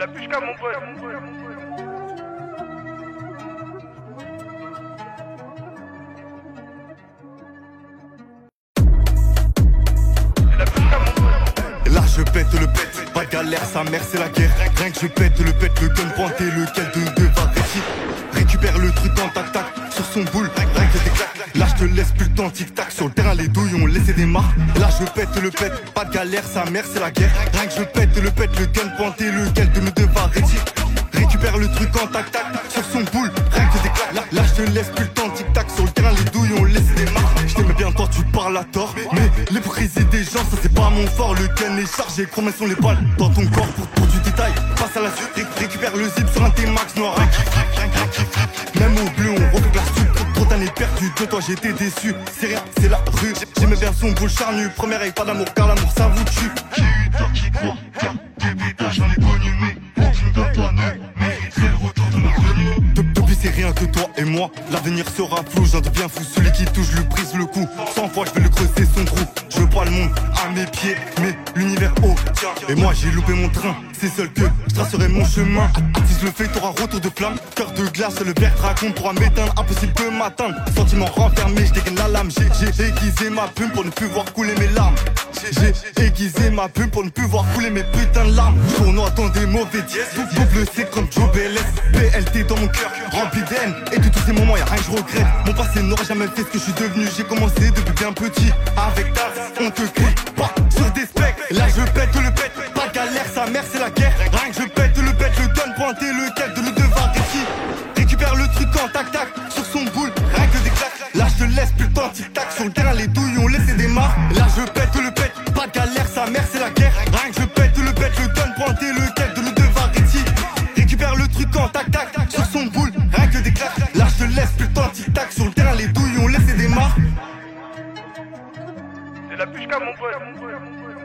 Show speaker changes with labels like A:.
A: la pushka mon pote.
B: Là je pète le pète, pas de galère, sa mère c'est la guerre. Rien que je pète le gun pointé, lequel de deux va réussir. Récupère le truc en tac-tac, sur son boule, rien que des claques. Là je te laisse plus le temps tic-tac, sur le terrain les douilles ont laissé des marques. Là je pète le pète, pas de galère, sa mère c'est la guerre. Rien que je pète le gun pointé, lequel de nous deux va réussir. Récupère le truc en tac-tac, sur son boule, rien que des claques. Là je te laisse plus le temps tic-tac, sur le terrain les douilles ont laissé des marques. Je t'aimais bien toi tu parles à tort, mais l'hypocrisie des gens ça c'est pas mon fort. Le gun est chargé, combien sont les balles dans ton corps pour du détail. Passe à la suite, récupère le zip sur un T-Max noir. Même au bleu on refait la suite. Trop d'années perdues, de toi j'étais déçu. C'est rien, c'est la rue. J'aimais bien son boule charnu. Première avec pas d'amour car l'amour ça vous tue.
C: J'ai eu tort qui court, des pétages j'en ai connu, mais tu me donnes pas neuf. Mais c'est le retour de ma venue.
B: Depuis c'est rien que toi et moi. L'avenir sera flou, j'en deviens fou. Celui qui touche lui brise le cou. 100 fois je vais le creuser son trou. Je vois le monde à mes pieds, mais l'univers haut tient. Et moi j'ai loupé mon train, c'est seul que je tracerai mon chemin. Si je le fais t'auras retour de flamme. Cœur de glace, le verre dragon pourra m'éteindre. Impossible de m'atteindre, sentiment renfermé, je dégaine la lame. J'ai aiguisé ma plume pour ne plus voir couler mes larmes. J'ai aiguisé ma plume pour ne plus voir couler mes putains de larmes. Tournoi dans des mauvais dièses, double C comme Joe BLS. BLT dans mon cœur, rempli d'haine. Et de tous ces moments y'a rien que je regrette. Mon passé n'aura jamais fait ce que je suis devenu. J'ai commencé depuis bien petit. Avec ta on te crie pas sur des specs. Là je pète le pète, pas de galère, sa mère c'est la guerre. Rien que je pète le gun pointé, lequel de nous deux va réussir. Récupère le truc en tac-tac, sur son boule, rien que des claques. Là je te laisse plus le temps tic-tac, sur le terrain les douilles ont laissé des marques. Là je pète le pète, pas de galère, sa mère c'est la guerre. Rien que je pète le gun pointé, lequel de nous deux va réussir. Récupère le truc en tac-tac, sur son boule, rien que des claques. Là je te laisse plus le temps tic-tac, sur le terrain les douilles ont laissé des marques.
A: C'est la pushka mon pote.